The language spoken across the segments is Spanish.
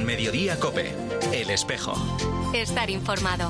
Mediodía COPE. El Espejo. Estar informado.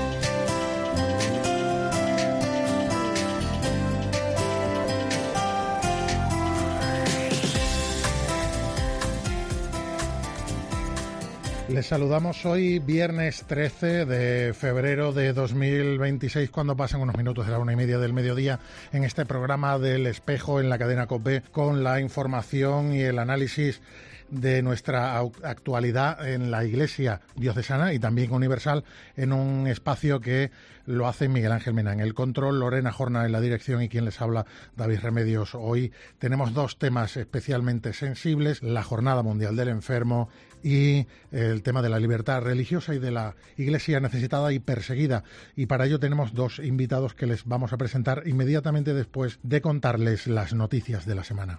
Les saludamos hoy, viernes 13 de febrero de 2026, cuando pasan unos minutos de la 1:30 del mediodía, en este programa del Espejo en la cadena COPE, con la información y el análisis de nuestra actualidad en la Iglesia diocesana y también universal, en un espacio que lo hace Miguel Ángel Mena en el control, Lorena Jorna en la dirección y quien les habla, David Remedios. Hoy tenemos dos temas especialmente sensibles: la Jornada Mundial del Enfermo y el tema de la libertad religiosa y de la Iglesia necesitada y perseguida. Y para ello tenemos dos invitados que les vamos a presentar inmediatamente después de contarles las noticias de la semana.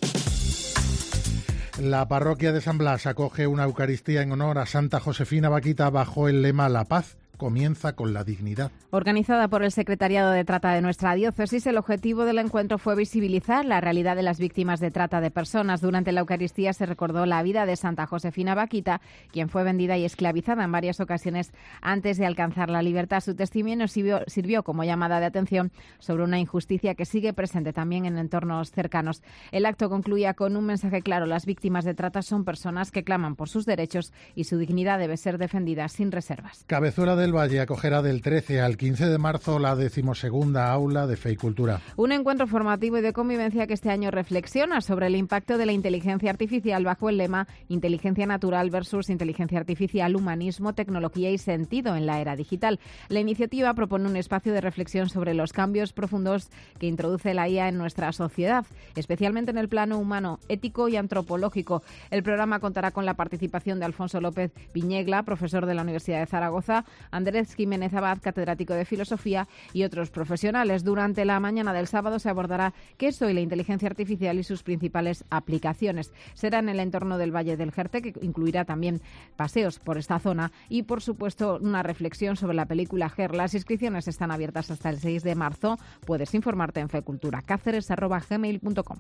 La parroquia de San Blas acoge una Eucaristía en honor a Santa Josefina Baquita bajo el lema La paz comienza con la dignidad. Organizada por el Secretariado de Trata de nuestra diócesis, el objetivo del encuentro fue visibilizar la realidad de las víctimas de trata de personas. Durante la Eucaristía se recordó la vida de Santa Josefina Baquita, quien fue vendida y esclavizada en varias ocasiones antes de alcanzar la libertad. Su testimonio sirvió como llamada de atención sobre una injusticia que sigue presente también en entornos cercanos. El acto concluía con un mensaje claro: las víctimas de trata son personas que claman por sus derechos y su dignidad debe ser defendida sin reservas. Cabezuela del Valle acogerá del 13 al 15 de marzo la 12ª aula de Fe y Cultura. Un encuentro formativo y de convivencia que este año reflexiona sobre el impacto de la inteligencia artificial bajo el lema Inteligencia natural versus inteligencia artificial, humanismo, tecnología y sentido en la era digital. La iniciativa propone un espacio de reflexión sobre los cambios profundos que introduce la IA en nuestra sociedad, especialmente en el plano humano, ético y antropológico. El programa contará con la participación de Alfonso López Viñegla, profesor de la Universidad de Zaragoza, Andrés Jiménez Abad, catedrático de Filosofía, y otros profesionales. Durante la mañana del sábado se abordará qué es hoy la inteligencia artificial y sus principales aplicaciones. Será en el entorno del Valle del Jerte, que incluirá también paseos por esta zona y, por supuesto, una reflexión sobre la película Her. Las inscripciones están abiertas hasta el 6 de marzo. Puedes informarte en feculturacáceres@gmail.com.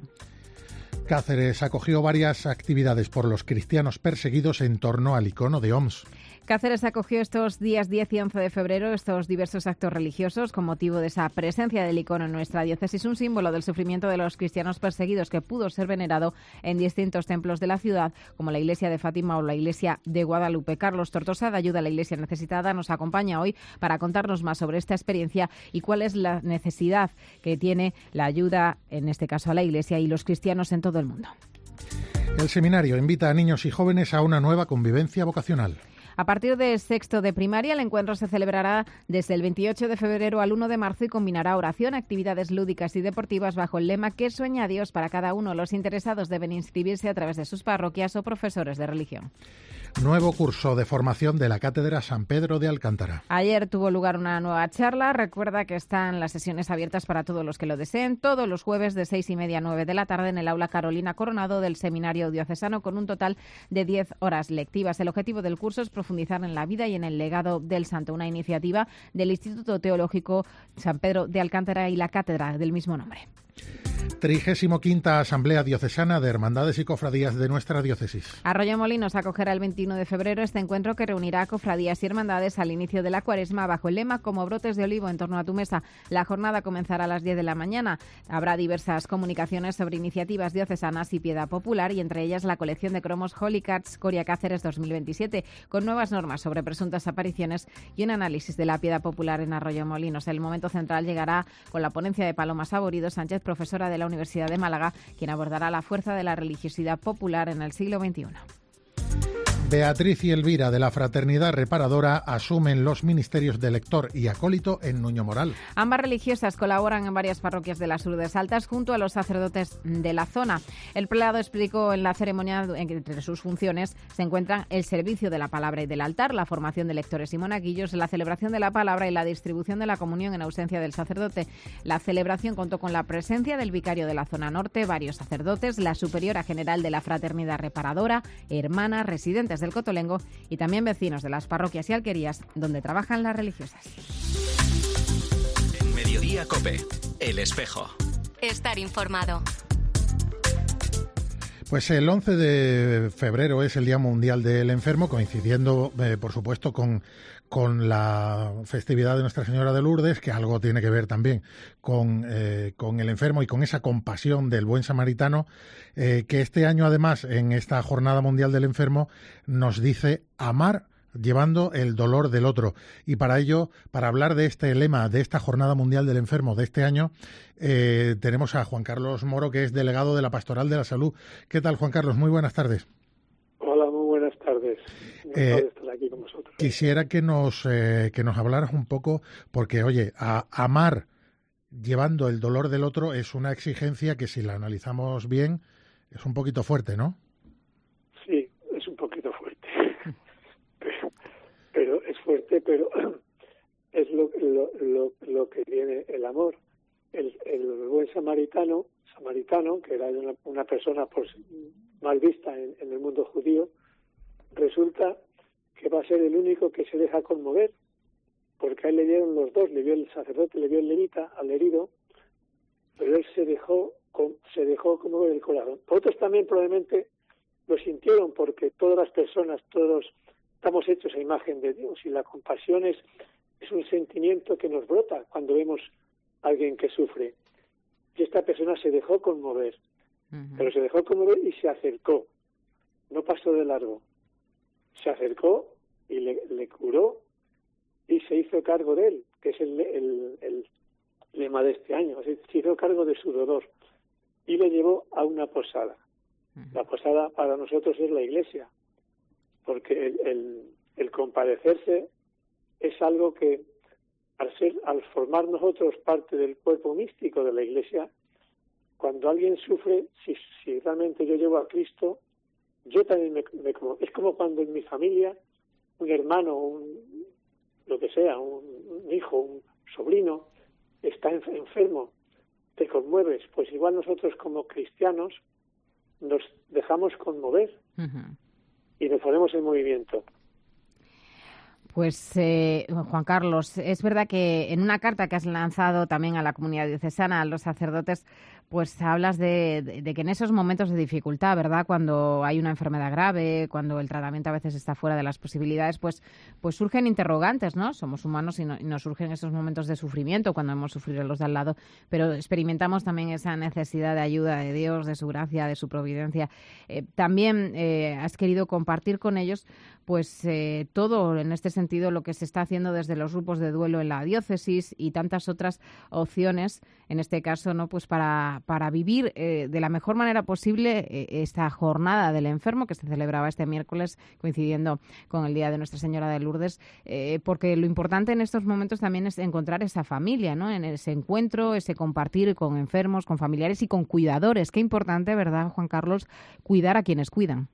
Cáceres acogió varias actividades por los cristianos perseguidos en torno al icono de Homs. Cáceres acogió estos días 10 y 11 de febrero estos diversos actos religiosos con motivo de esa presencia del icono en nuestra diócesis, un símbolo del sufrimiento de los cristianos perseguidos que pudo ser venerado en distintos templos de la ciudad, como la iglesia de Fátima o la iglesia de Guadalupe. Carlos Tortosa, de Ayuda a la Iglesia Necesitada, nos acompaña hoy para contarnos más sobre esta experiencia y cuál es la necesidad que tiene la ayuda, en este caso a la iglesia y los cristianos en todo el mundo. El seminario invita a niños y jóvenes a una nueva convivencia vocacional. A partir de sexto de primaria, el encuentro se celebrará desde el 28 de febrero al 1 de marzo y combinará oración, actividades lúdicas y deportivas bajo el lema ¿Qué sueña Dios para cada uno? Los interesados deben inscribirse a través de sus parroquias o profesores de religión. Nuevo curso de formación de la Cátedra San Pedro de Alcántara. Ayer tuvo lugar una nueva charla. Recuerda que están las sesiones abiertas para todos los que lo deseen, todos los jueves de 6:30 a 9 de la tarde en el aula Carolina Coronado del Seminario Diocesano, con un total de 10 horas lectivas. El objetivo del curso es profundizar en la vida y en el legado del santo, una iniciativa del Instituto Teológico San Pedro de Alcántara y la cátedra del mismo nombre. 35ª Asamblea Diocesana de Hermandades y Cofradías de nuestra diócesis. Arroyomolinos acogerá el 21 de febrero este encuentro que reunirá a cofradías y hermandades al inicio de la Cuaresma bajo el lema Como brotes de olivo en torno a tu mesa. La jornada comenzará a las 10 de la mañana. Habrá diversas comunicaciones sobre iniciativas diocesanas y piedad popular, y entre ellas la colección de cromos Holy Cards Coria Cáceres 2027, con nuevas normas sobre presuntas apariciones y un análisis de la piedad popular en Arroyomolinos. El momento central llegará con la ponencia de Paloma Saborido Sánchez, profesora de la Universidad de Málaga, quien abordará la fuerza de la religiosidad popular en el siglo XXI. Beatriz y Elvira, de la Fraternidad Reparadora, asumen los ministerios de lector y acólito en Nuño Moral. Ambas religiosas colaboran en varias parroquias de las Urdes Altas junto a los sacerdotes de la zona. El prelado explicó en la ceremonia que entre sus funciones se encuentran el servicio de la palabra y del altar, la formación de lectores y monaguillos, la celebración de la palabra y la distribución de la comunión en ausencia del sacerdote. La celebración contó con la presencia del vicario de la zona norte, varios sacerdotes, la superiora general de la Fraternidad Reparadora, hermanas, residentes del Cotolengo y también vecinos de las parroquias y alquerías donde trabajan las religiosas. En Mediodía COPE, El Espejo. Estar informado. Pues el 11 de febrero es el Día Mundial del Enfermo, coincidiendo, por supuesto, con la festividad de Nuestra Señora de Lourdes, que algo tiene que ver también con el enfermo y con esa compasión del buen samaritano, que este año, además, en esta Jornada Mundial del Enfermo, nos dice amar llevando el dolor del otro. Y para ello, para hablar de este lema, de esta Jornada Mundial del Enfermo de este año, tenemos a Juan Carlos Moro, que es delegado de la Pastoral de la Salud. ¿Qué tal, Juan Carlos? Muy buenas tardes. Hola, muy buenas tardes. Encantado de estar aquí con vosotros. Quisiera que nos hablaras un poco, porque, oye, amar llevando el dolor del otro es una exigencia que, si la analizamos bien, es un poquito fuerte, ¿no? Sí, es un poquito fuerte. pero es fuerte, pero es lo que tiene el amor. El buen samaritano, que era una persona pues mal vista en el mundo judío, resulta que va a ser el único que se deja conmover, porque a él le dieron los dos, le vio el sacerdote, le vio el levita al herido, pero él se dejó conmover el corazón. Otros también probablemente lo sintieron, porque todas las personas, todos estamos hechos a imagen de Dios, y la compasión es un sentimiento que nos brota cuando vemos a alguien que sufre. Y esta persona se dejó conmover, pero se dejó conmover y se acercó, no pasó de largo. Se acercó y le curó y se hizo cargo de él, que es el lema de este año. Se hizo cargo de su dolor y le llevó a una posada. La posada para nosotros es la iglesia, porque el compadecerse es algo que al formar nosotros parte del cuerpo místico de la iglesia, cuando alguien sufre, si realmente yo llevo a Cristo, yo también me como. Es como cuando en mi familia un hermano, lo que sea, un hijo, un sobrino está enfermo, te conmueves. Pues igual nosotros como cristianos nos dejamos conmover y nos ponemos en movimiento. Pues, Juan Carlos, es verdad que en una carta que has lanzado también a la comunidad diocesana, a los sacerdotes, pues hablas de que en esos momentos de dificultad, ¿verdad?, cuando hay una enfermedad grave, cuando el tratamiento a veces está fuera de las posibilidades, pues surgen interrogantes, ¿no? Somos humanos y nos surgen esos momentos de sufrimiento cuando hemos sufrido los de al lado, pero experimentamos también esa necesidad de ayuda de Dios, de su gracia, de su providencia. También has querido compartir con ellos pues todo en este sentido lo que se está haciendo desde los grupos de duelo en la diócesis y tantas otras opciones, en este caso, ¿no?, pues para vivir de la mejor manera posible esta jornada del enfermo que se celebraba este miércoles coincidiendo con el Día de Nuestra Señora de Lourdes, porque lo importante en estos momentos también es encontrar esa familia, ¿no?, en ese encuentro, ese compartir con enfermos, con familiares y con cuidadores. Qué importante, ¿verdad, Juan Carlos?, cuidar a quienes cuidan.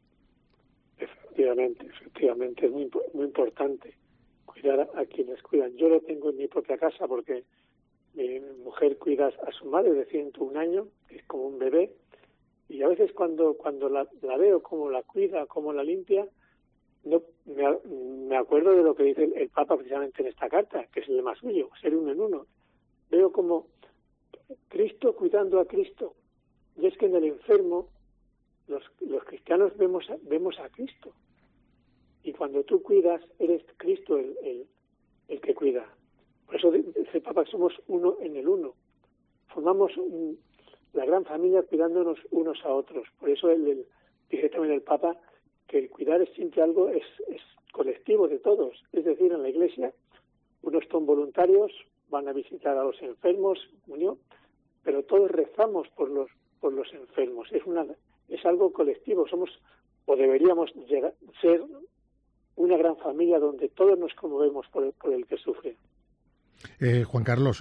Efectivamente, es muy importante cuidar a quienes cuidan. Yo lo tengo en mi propia casa porque mi mujer cuida a su madre de 101 años, que es como un bebé, y a veces cuando la veo cómo la cuida, cómo la limpia, no me acuerdo de lo que dice el Papa precisamente en esta carta, que es el lema suyo, ser uno en uno. Veo como Cristo cuidando a Cristo, y es que en el enfermo los cristianos vemos a Cristo. Y cuando tú cuidas, eres Cristo el que cuida. Por eso dice el Papa, somos uno en el uno. Formamos la gran familia cuidándonos unos a otros. Por eso dice también el Papa que el cuidar es siempre algo, es colectivo de todos. Es decir, en la Iglesia, unos son voluntarios, van a visitar a los enfermos, pero todos rezamos por los enfermos. Es algo colectivo. Somos, o deberíamos ser, una gran familia donde todos nos conmovemos por el que sufre. Juan Carlos,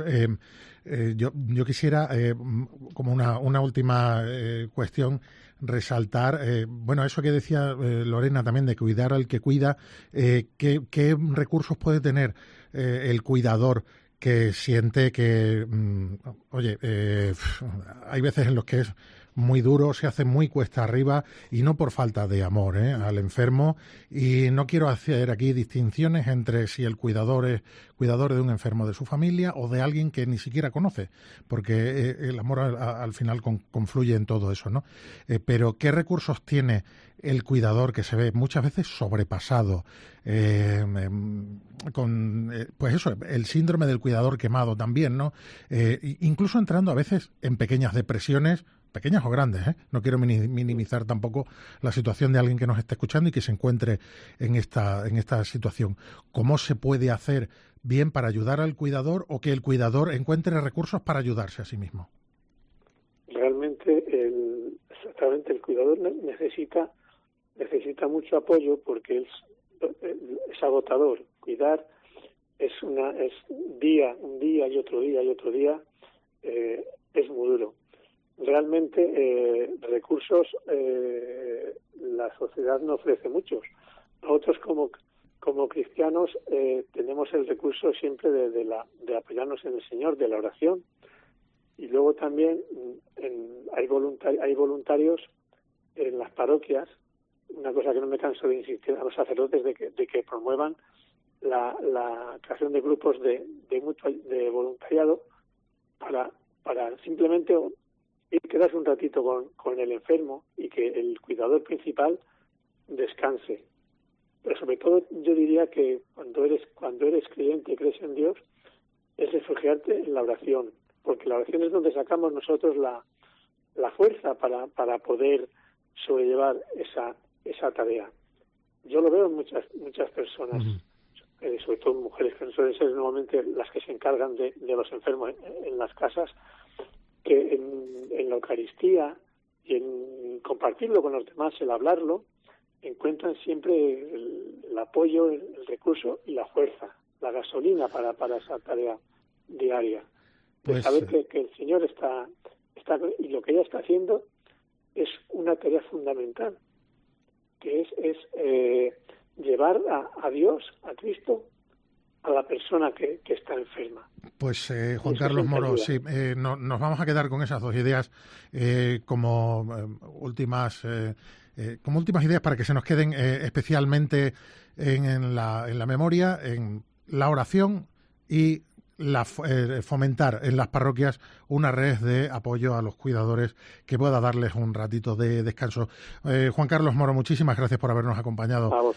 yo quisiera, como una última cuestión, resaltar, eso que decía Lorena también, de cuidar al que cuida. ¿Qué recursos puede tener el cuidador que siente que, hay veces en los que es muy duro, se hace muy cuesta arriba y no por falta de amor al enfermo. Y no quiero hacer aquí distinciones entre si el cuidador es cuidador de un enfermo de su familia o de alguien que ni siquiera conoce, porque el amor al final confluye en todo eso, ¿no? Pero ¿qué recursos tiene el cuidador que se ve muchas veces sobrepasado, con pues eso, el síndrome del cuidador quemado también, ¿no? Incluso entrando a veces en pequeñas depresiones, pequeñas o grandes, no quiero minimizar tampoco la situación de alguien que nos esté escuchando y que se encuentre en esta situación. ¿Cómo se puede hacer bien para ayudar al cuidador o que el cuidador encuentre recursos para ayudarse a sí mismo? Realmente exactamente el cuidador necesita mucho apoyo porque es agotador. Cuidar es un día y otro día, es muy duro. Realmente recursos la sociedad no ofrece muchos. Nosotros como cristianos tenemos el recurso siempre de apoyarnos en el Señor, de la oración, y luego también hay voluntarios en las parroquias. Una cosa que no me canso de insistir a los sacerdotes de que promuevan la creación de grupos de voluntariado para simplemente ir quedarse un ratito con el enfermo y que el cuidador principal descanse. Pero sobre todo yo diría que cuando eres creyente y crees en Dios, es refugiarte en la oración, porque la oración es donde sacamos nosotros la fuerza para poder sobrellevar esa tarea. Yo lo veo en muchas personas, sobre todo mujeres que suelen ser normalmente las que se encargan de los enfermos en las casas, que en la Eucaristía y en compartirlo con los demás, el hablarlo, encuentran siempre el apoyo, el recurso y la fuerza, la gasolina para esa tarea diaria. De saber que el Señor está y lo que ella está haciendo es una tarea fundamental, que es llevar a Dios, a Cristo, a la persona que está enferma. Pues Juan Carlos Moro, sí, nos vamos a quedar con esas dos ideas como últimas ideas para que se nos queden especialmente en la memoria, en la oración y fomentar en las parroquias una red de apoyo a los cuidadores que pueda darles un ratito de descanso. Juan Carlos Moro, muchísimas gracias por habernos acompañado. A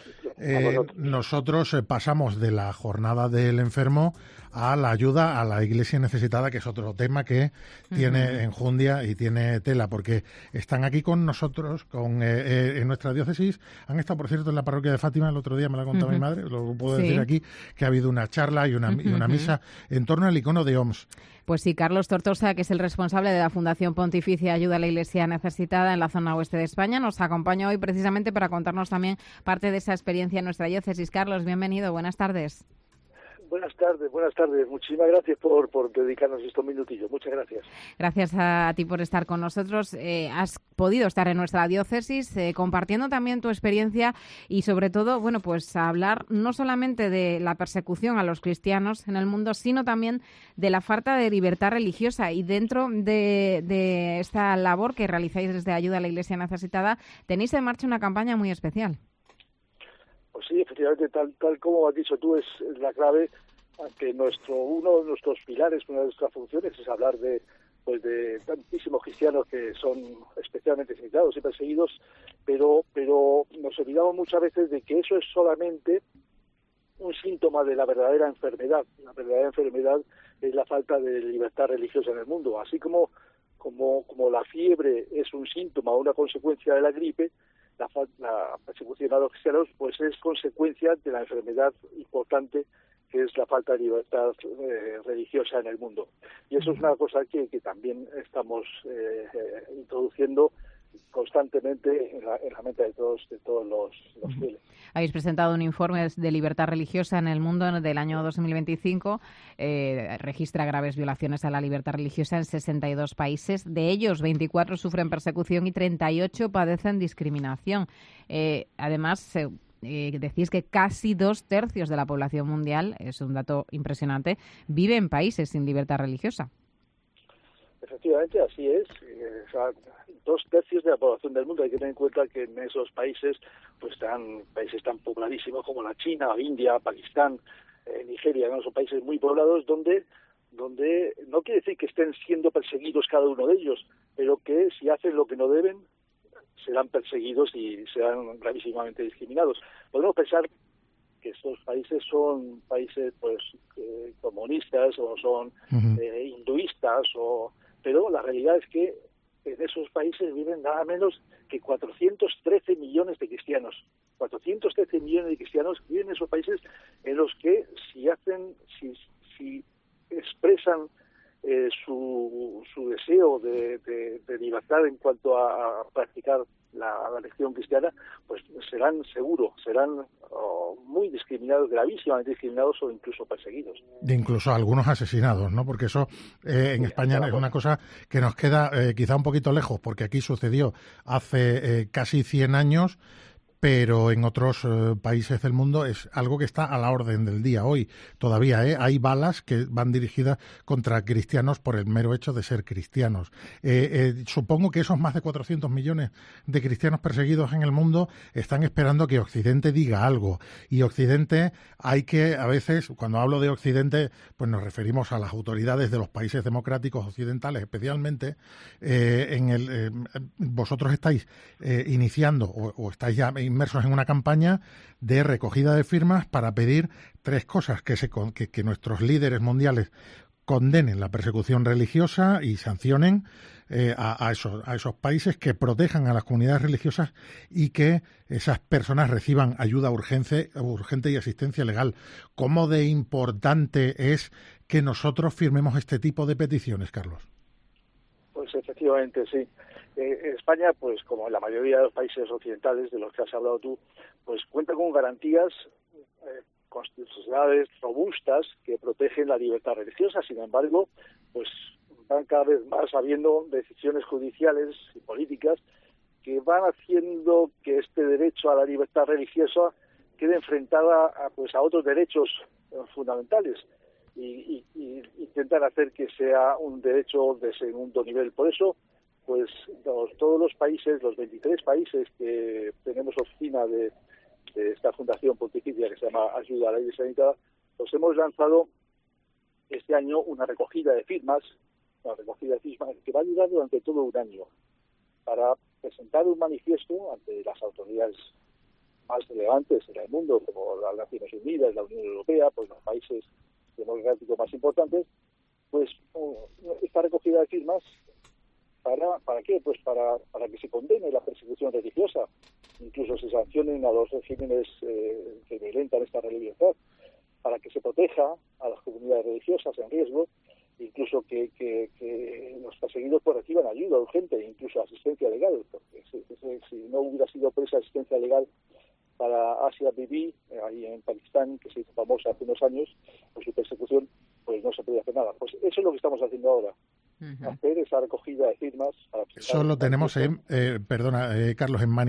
Nosotros pasamos de la jornada del enfermo a la ayuda a la Iglesia necesitada, que es otro tema que tiene enjundia y tiene tela, porque están aquí con nosotros en nuestra diócesis. Han estado, por cierto, en la parroquia de Fátima el otro día, me lo ha contado mi madre, lo puedo decir aquí, que ha habido una charla y una misa en torno al icono de OMS. Pues sí, Carlos Tortosa, que es el responsable de la Fundación Pontificia Ayuda a la Iglesia Necesitada en la zona oeste de España, nos acompaña hoy precisamente para contarnos también parte de esa experiencia en nuestra diócesis. Carlos, bienvenido, buenas tardes. Buenas tardes. Muchísimas gracias por dedicarnos estos minutillos. Muchas gracias. Gracias a ti por estar con nosotros. Has podido estar en nuestra diócesis compartiendo también tu experiencia y sobre todo, bueno, pues hablar no solamente de la persecución a los cristianos en el mundo, sino también de la falta de libertad religiosa. Y dentro de esta labor que realizáis desde Ayuda a la Iglesia Necesitada, tenéis en marcha una campaña muy especial. Pues sí, efectivamente, tal como has dicho tú, es la clave, que uno de nuestros pilares, una de nuestras funciones es hablar de tantísimos cristianos que son especialmente necesitados y perseguidos, pero nos olvidamos muchas veces de que eso es solamente un síntoma de la verdadera enfermedad. La verdadera enfermedad es la falta de libertad religiosa en el mundo, así como la fiebre es un síntoma o una consecuencia de la gripe. La persecución a los cristianos pues es consecuencia de la enfermedad importante que es la falta de libertad religiosa en el mundo. Y eso es una cosa que también estamos introduciendo constantemente en la mente de todos los fieles. Habéis presentado un informe de libertad religiosa en el mundo del año 2025. Registra graves violaciones a la libertad religiosa en 62 países. De ellos, 24 sufren persecución y 38 padecen discriminación. Además, decís que casi 2/3 de la población mundial, es un dato impresionante, vive en países sin libertad religiosa. Efectivamente, así es. 2/3 de la población del mundo. Hay que tener en cuenta que en esos países pues están países tan pobladísimos como la China, India, Pakistán, Nigeria, ¿no? Son países muy poblados donde no quiere decir que estén siendo perseguidos cada uno de ellos, pero que si hacen lo que no deben serán perseguidos y serán gravísimamente discriminados. Podemos pensar que estos países son países pues comunistas o son hinduistas, pero la realidad es que en esos países viven nada menos que 413 millones de cristianos. 413 millones de cristianos viven en esos países en los que si expresan su deseo de libertad en cuanto a practicar la religión cristiana, pues serán muy discriminados, gravísimamente discriminados o incluso perseguidos. De incluso algunos asesinados, ¿no? Porque eso en España es una cosa que nos queda quizá un poquito lejos, porque aquí sucedió hace casi 100 años, pero en otros países del mundo es algo que está a la orden del día hoy. Todavía hay balas que van dirigidas contra cristianos por el mero hecho de ser cristianos. Supongo que esos más de 400 millones de cristianos perseguidos en el mundo están esperando que Occidente diga algo. Y Occidente hay que, a veces, cuando hablo de Occidente, pues nos referimos a las autoridades de los países democráticos occidentales, especialmente. Vosotros estáis iniciando o estáis ya inmersos en una campaña de recogida de firmas para pedir 3 cosas: que nuestros líderes mundiales condenen la persecución religiosa y sancionen a esos países, que protejan a las comunidades religiosas y que esas personas reciban ayuda urgente y asistencia legal. ¿Cómo de importante es que nosotros firmemos este tipo de peticiones, Carlos? Pues efectivamente, sí. España, pues como en la mayoría de los países occidentales de los que has hablado tú, pues cuenta con garantías constitucionales robustas que protegen la libertad religiosa. Sin embargo, pues van cada vez más habiendo decisiones judiciales y políticas que van haciendo que este derecho a la libertad religiosa quede enfrentada a otros derechos fundamentales y intentar hacer que sea un derecho de segundo nivel. Por eso, pues todos los países, los 23 países que tenemos oficina de esta fundación pontificia que se llama Ayuda a la Iglesia Necesitada, pues hemos lanzado este año una recogida de firmas que va a durar durante todo un año para presentar un manifiesto ante las autoridades más relevantes en el mundo, como las Naciones Unidas, la Unión Europea, pues los países democráticos más importantes. Pues esta recogida de firmas ¿Para qué? Pues para que se condene la persecución religiosa, incluso se sancionen a los regímenes que violentan esta libertad, para que se proteja a las comunidades religiosas en riesgo, incluso que los perseguidos pues reciban ayuda urgente, incluso asistencia legal, porque si no hubiera sido por esa asistencia legal para Asia Bibi, ahí en Pakistán, que se hizo famosa hace unos años, por su persecución, pues no se podía hacer nada. Pues eso es lo que estamos haciendo ahora. Hacer esa recogida de firmas. Eso lo tenemos Carlos, en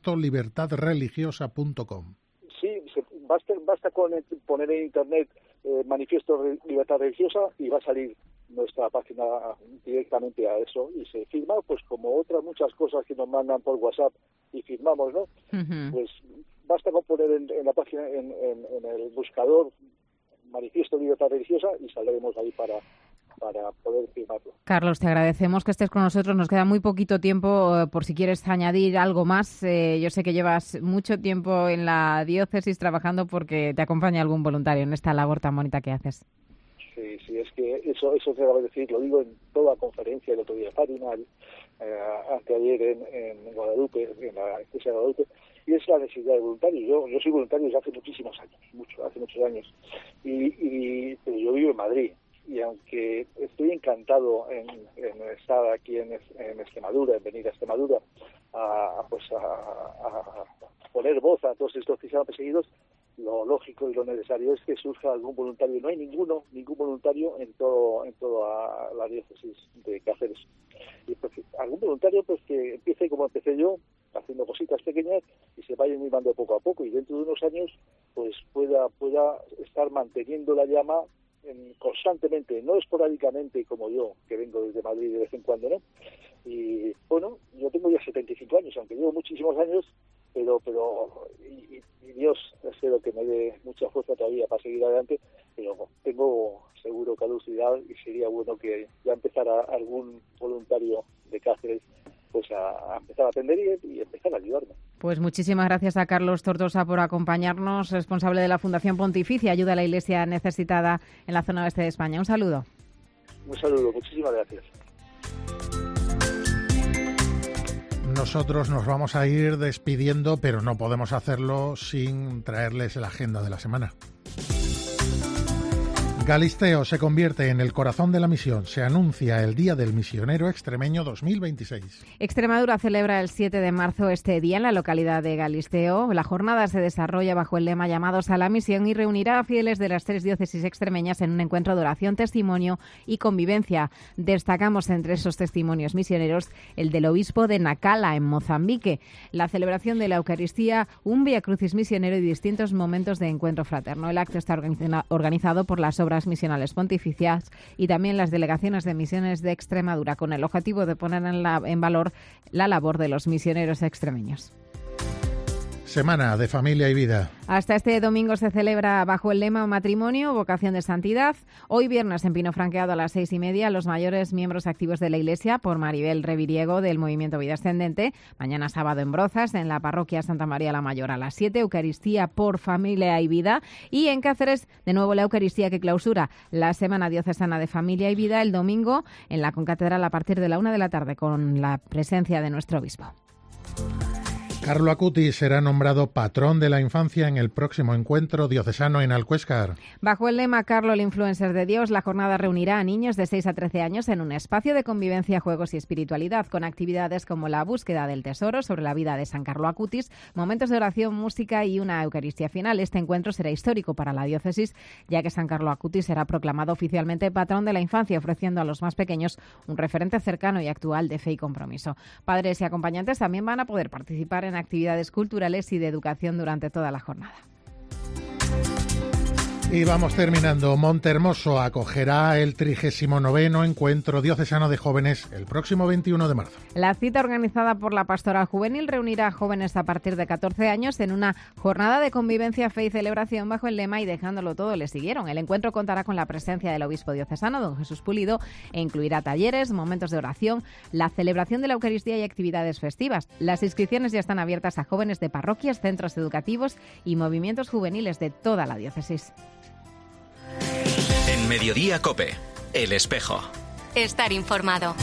manifiestolibertadreligiosa.com. Sí, basta con poner en internet Manifiesto Libertad Religiosa y va a salir nuestra página directamente a eso y se firma, pues como otras muchas cosas que nos mandan por WhatsApp y firmamos, ¿no? Pues basta con poner en la página, en el buscador Manifiesto Libertad Religiosa y saldremos ahí para poder firmarlo. Carlos, te agradecemos que estés con nosotros. Nos queda muy poquito tiempo por si quieres añadir algo más. Yo sé que llevas mucho tiempo en la diócesis trabajando porque te acompaña algún voluntario en esta labor tan bonita que haces. Sí, es que eso se va a decir, lo digo en toda conferencia, el otro día en Fátima, anteayer en Guadalupe, en la iglesia de Guadalupe, y es la necesidad de voluntarios. Yo soy voluntario desde hace muchísimos años, hace muchos años, pero yo vivo en Madrid. Y aunque estoy encantado en estar aquí en Extremadura, en venir a Extremadura a poner voz a todos estos cristianos perseguidos, lo lógico y lo necesario es que surja algún voluntario. No hay ningún voluntario en toda la diócesis de Cáceres. Y pues, algún voluntario pues que empiece como empecé yo, haciendo cositas pequeñas y se vaya animando poco a poco y dentro de unos años pues pueda estar manteniendo la llama constantemente, no esporádicamente como yo, que vengo desde Madrid de vez en cuando, ¿no? Y bueno, yo tengo ya 75 años, aunque llevo muchísimos años, pero Dios, espero que me dé mucha fuerza todavía para seguir adelante, pero tengo seguro caducidad y sería bueno que ya empezara algún voluntario de Cáceres pues a empezar a atender y empezar a ayudarme. Pues muchísimas gracias a Carlos Tortosa por acompañarnos, responsable de la Fundación Pontificia Ayuda a la Iglesia Necesitada en la zona oeste de España. Un saludo. Un saludo, muchísimas gracias. Nosotros nos vamos a ir despidiendo, pero no podemos hacerlo sin traerles la agenda de la semana. Galisteo se convierte en el corazón de la misión. Se anuncia el Día del Misionero Extremeño 2026. Extremadura celebra el 7 de marzo este día en la localidad de Galisteo. La jornada se desarrolla bajo el lema Llamados a la Misión y reunirá a fieles de las 3 diócesis extremeñas en un encuentro de oración, testimonio y convivencia. Destacamos entre esos testimonios misioneros el del obispo de Nacala, en Mozambique. La celebración de la Eucaristía, un Vía Crucis misionero y distintos momentos de encuentro fraterno. El acto está organizado por las obras misionales pontificias y también las delegaciones de misiones de Extremadura, con el objetivo de poner en valor la labor de los misioneros extremeños. Semana de Familia y Vida. Hasta este domingo se celebra bajo el lema Matrimonio, Vocación de Santidad. Hoy viernes en Pino Franqueado a las 6:30, los mayores miembros activos de la Iglesia por Maribel Reviriego del Movimiento Vida Ascendente. Mañana sábado en Brozas, en la parroquia Santa María la Mayor a las 7, Eucaristía por Familia y Vida. Y en Cáceres, de nuevo la Eucaristía que clausura la Semana Diocesana de Familia y Vida el domingo en la Concatedral a partir de la 1 de la tarde con la presencia de nuestro obispo. Carlo Acutis será nombrado patrón de la infancia en el próximo encuentro diocesano en Alcuéscar. Bajo el lema Carlo el influencer de Dios, la jornada reunirá a niños de 6 a 13 años en un espacio de convivencia, juegos y espiritualidad, con actividades como la búsqueda del tesoro sobre la vida de San Carlo Acutis, momentos de oración, música y una Eucaristía final. Este encuentro será histórico para la diócesis, ya que San Carlo Acutis será proclamado oficialmente patrón de la infancia, ofreciendo a los más pequeños un referente cercano y actual de fe y compromiso. Padres y acompañantes también van a poder participar en actividades culturales y de educación durante toda la jornada. Y vamos terminando. Montehermoso acogerá el 39º Encuentro Diocesano de Jóvenes el próximo 21 de marzo. La cita organizada por la Pastoral Juvenil reunirá a jóvenes a partir de 14 años en una jornada de convivencia, fe y celebración bajo el lema Y dejándolo todo le siguieron. El encuentro contará con la presencia del obispo diocesano, don Jesús Pulido, e incluirá talleres, momentos de oración, la celebración de la Eucaristía y actividades festivas. Las inscripciones ya están abiertas a jóvenes de parroquias, centros educativos y movimientos juveniles de toda la diócesis. En Mediodía COPE, El Espejo. Estar informado.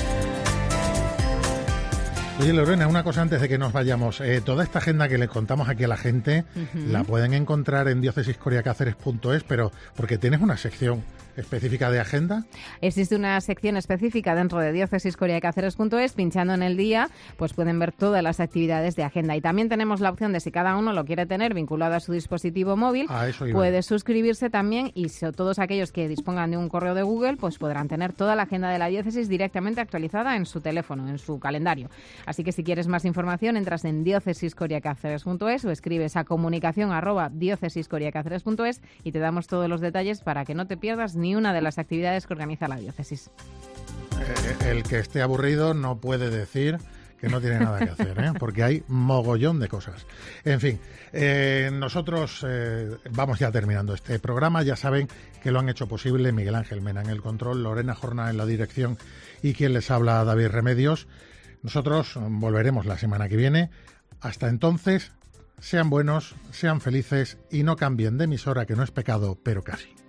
Oye, Lorena, una cosa antes de que nos vayamos. Toda esta agenda que le contamos aquí a la gente la pueden encontrar en diocesiscoriacáceres.es, pero porque tienes una sección específica de agenda. Existe una sección específica dentro de diocesiscoriacáceres.es. Pinchando en el día, pues pueden ver todas las actividades de agenda. Y también tenemos la opción de, si cada uno lo quiere tener vinculado a su dispositivo móvil, puede suscribirse también, y todos aquellos que dispongan de un correo de Google pues podrán tener toda la agenda de la diócesis directamente actualizada en su teléfono, en su calendario. Así que si quieres más información, entras en diocesiscoriacáceres.es o escribes a comunicación@diocesiscoriacáceres.es y te damos todos los detalles para que no te pierdas ni una de las actividades que organiza la diócesis. El que esté aburrido no puede decir que no tiene nada que hacer, porque hay mogollón de cosas. En fin, nosotros vamos ya terminando este programa. Ya saben que lo han hecho posible Miguel Ángel Mena en el control, Lorena Jorna en la dirección y quien les habla, David Remedios. Nosotros volveremos la semana que viene. Hasta entonces, sean buenos, sean felices y no cambien de emisora, que no es pecado, pero casi.